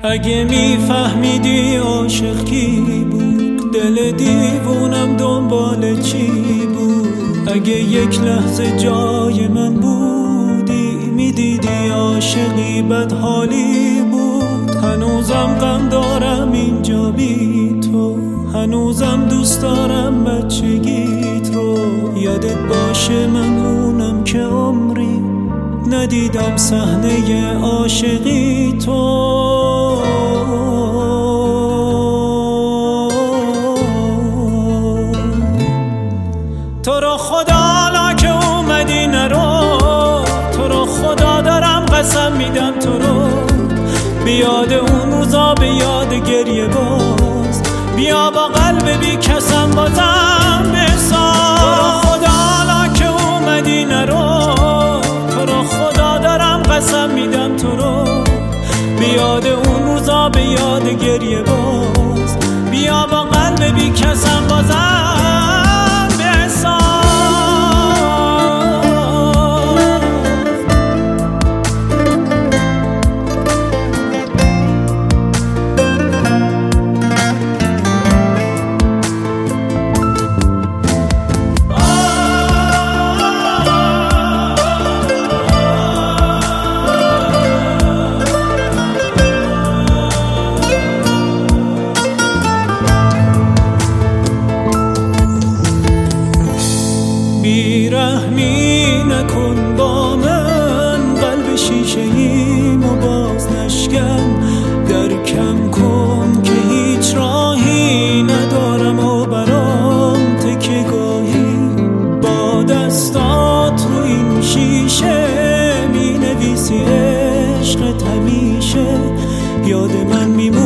اگه میفهمیدی عاشق کی بود، دل دیوونم دنبال چی بود؟ اگه یک لحظه جای من بودی، میدیدی عاشقی بدحالی بود. هنوزم غم دارم اینجا بی تو، هنوزم دوست دارم بچگیت رو. یادت باشه من اونم که عمری ندیدم صحنه عاشقی تو. تو رو خدا حالا که اومدی نرو، تو رو خدا دارم قسم میدم تو رو. بیاد اون روزا، به یاد گریه باز، بیا با قلب بی کسم بازم بساز. تو رو خدا حالا که اومدی نرو، تو رو خدا دارم قسم میدم تو رو. بیاد اون روزا، به یاد گریه باز، بیا با قلب بی کسم بازم بساز. بیرحمی نکن با من، قلب شیشه ایمو باز نشکن. درکم کن که هیچ راهی ندارم و برام تکه گاهی. با دستات رو این شیشه می نویسی عشقت همیشه. یاد من میمونه